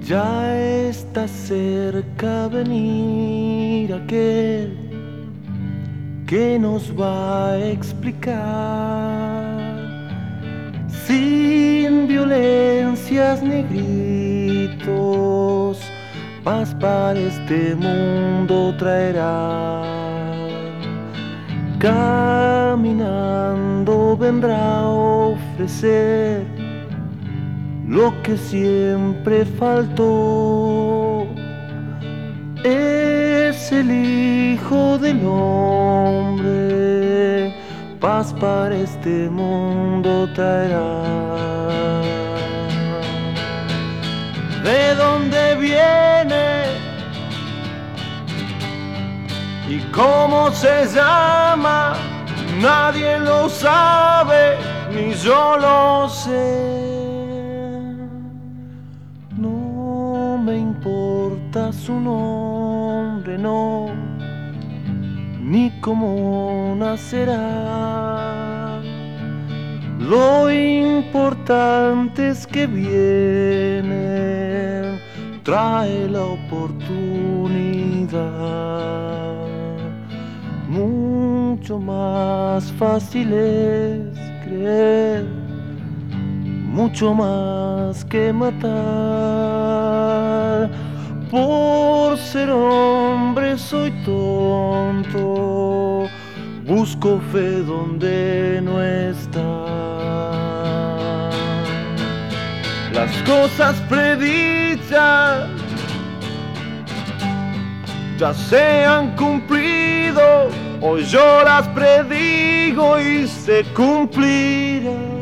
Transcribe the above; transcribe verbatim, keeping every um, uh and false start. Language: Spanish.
Ya está cerca venir aquel que nos va a explicar sin violencias ni gritos, paz para este mundo traerá. Caminando vendrá a ofrecer lo que siempre faltó. Es el Hijo del Hombre, paz para este mundo traerá. ¿De dónde viene? ¿Y cómo se llama? Nadie lo sabe, ni yo lo sé. No me importa su nombre, no, ni cómo nacerá. Lo importante es que viene, trae la oportunidad. Mucho más fácil es creer, mucho más que matar. Por ser hombre soy tonto, busco fe donde no está. Las cosas predichas ya se han cumplido, hoy yo las predigo y se cumplirán.